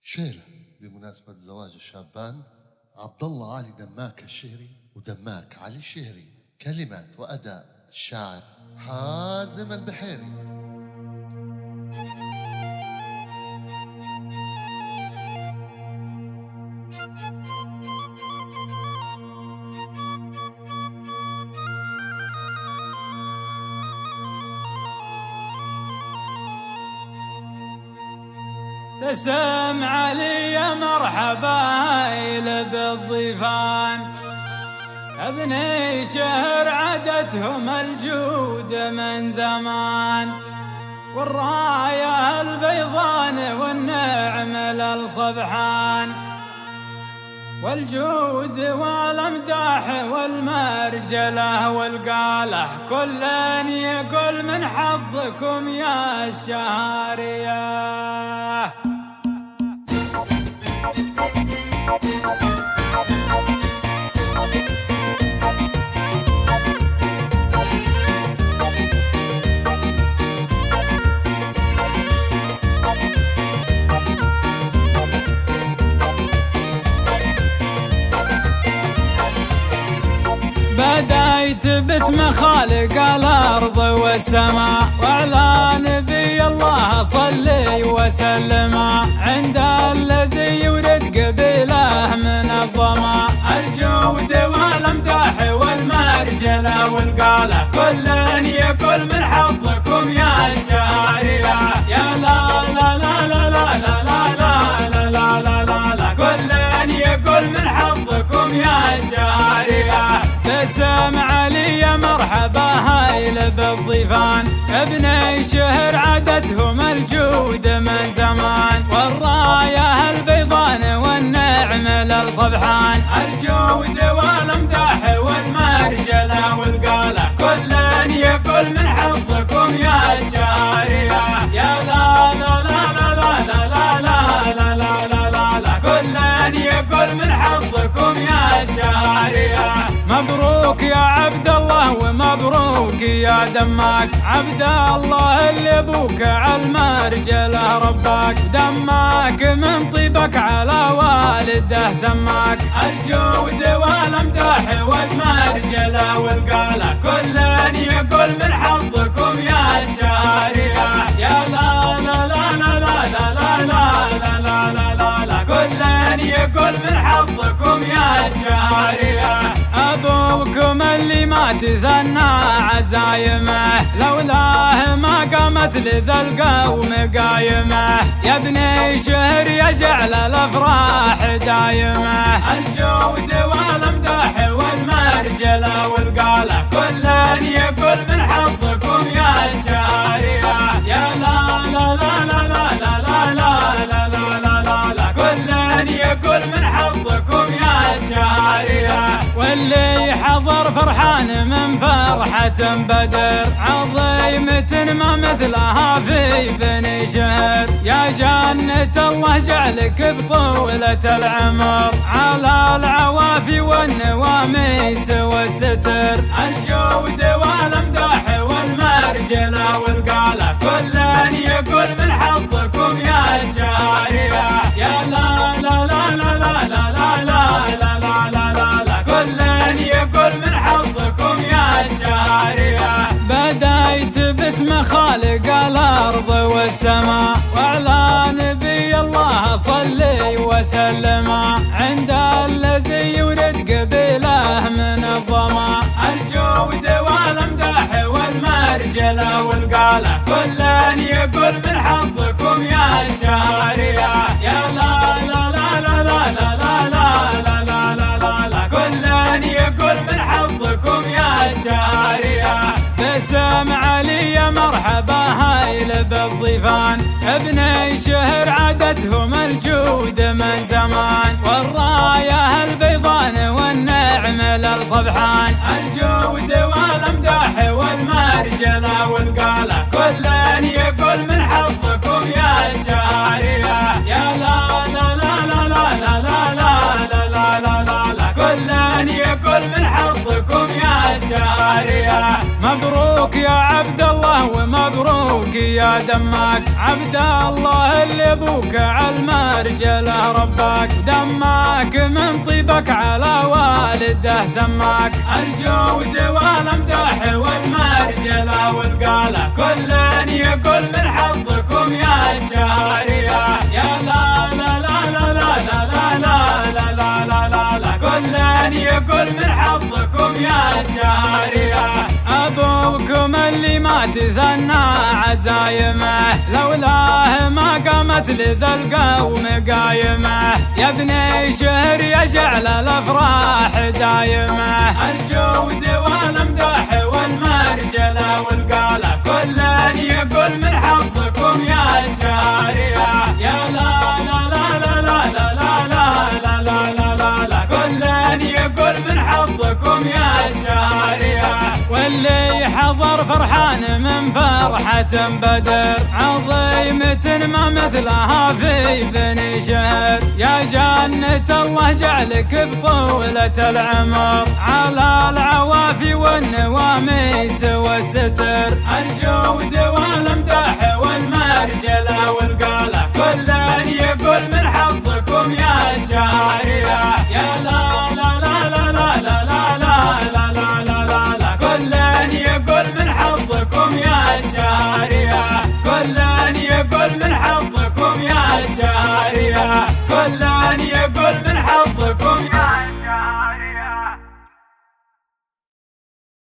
شيلة بمناسبة زواج الشابان عبد الله علي دماك الشهري ودماك علي الشهري. كلمات وأداء الشاعر حازم البحيري. بسم علي مرحبا بالضيفان، ابني شهر عدتهم الجود من زمان، والراية البيضان والنعم للصبحان، والجود والامداح والمرجله والقاله، كل يقول من حظكم يا الشهاريه. بدايت باسم خالق الأرض والسماء، وعلى نبي الله صلي وسلم، عند الذي يورد قبيله من الظما، الجود والامداح والمرجله والقاله، كل يقول من حظكم يا الشهاريه. يا لا لا لا لا لا لا لا لا لا لا لا لا، كل يقول من حظكم يا الشهاريه. بسم علي مرحبا هايل بالضيفان، ابني شهر عدتهم الجود من زمان، والراية البيضان والنعم للصبحان، الجود والامداح والمرجله والقاله، كل يقول من حظكم يا الشهاريه. يا لا لا لا لا لا لا لا لا لا لا لا لا، كل يقول من حظكم يا الشهاريه. مبروك يا عبد الله ومبروك يا دماك، عبد الله اللي ابوك على المرجله رباك، دماك من طيبك على والده سماك، الجود والامداح والمرجله والقاله، كل يقول من حظكم يا الشهاريه. يا لا لا لا لا لا لا لا لا لا لا لا لا، كل يقول من حظكم يا الشهاريه. أبوكم اللي ما تثنى عزايمه، لولاه ما قامت لذا القوم قايمه، يا ابني شهر يجعل الأفراح دايمه، الجود والامداح والمرجله والقاله، كل يقول من حظكم يا الشهاريه. يا لا لا لا لا لا لا لا لا لا لا لا لا، كل يقول من حظكم يا الشهاريه. واللي حضر فرحان من فرحة بدر، عظيمة ما مثلها في بني شهر، يا جنة الله جعلك بطولة العمر، على العوافي والنواميس والستر، الجود والامداح والمرجله والقاله، كل يقول من حظكم يا الشهاريه. يا لا لا لا لا لا لا لا لا لا لا لا، كل يقول من حظكم يا الشهاريه. بدايت باسم خالق الأرض والسماء، وعلى نبي الله صلي وسلم، عند الذي يورد قبيله من الظما، الجود والامداح والمرجله والقاله، كل يقول من حظكم يا الشهاريه. يا لا لا لا لا لا لا لا لا لا لا لا لا، كل يقول من حظكم يا الشهاريه. بسم علي مرحبا هايل بالضيفان، ابني شهر عدتهم الجود من زمان، والراية البيضان والنعم للصبحان، الجود والامداح والمرجله والقاله، كل يقول من حظكم يا الشهاريه. يا لا لا لا لا لا لا لا لا لا لا لا لا، كل يقول من حظكم يا الشهاريه. مبروك يا عبد الله ومبروك يا دماك، عبد الله اللي ابوك على المرجله رباك، دماك من طيبك على والده سماك، الجود والمدح والمرجله والقاله كل يقول من حظكم يا الشهريه، يا لا لا لا لا لا لا لا لا لا لا لا لا كل يقول من حظكم يا الشهريه، ابوكم اللي ما تثنى عزايمه، لولاه ما قامت لذا القوم قايمه، يا ابني شهر يجعل الافراح دايمه، الجود والمدح والمرجله والقاله كل يقول من حظكم يا الشهريه، يا لا لا لا لا لا لا لا لا لا لا لا كل يقول من حظكم يا الشهريه، واللي حضر فرحان من فرحة بدر، عظيمة ما مثلها في بني شهر، يا جنة الله جعلك بطولة العمر، على العوافي والنواميس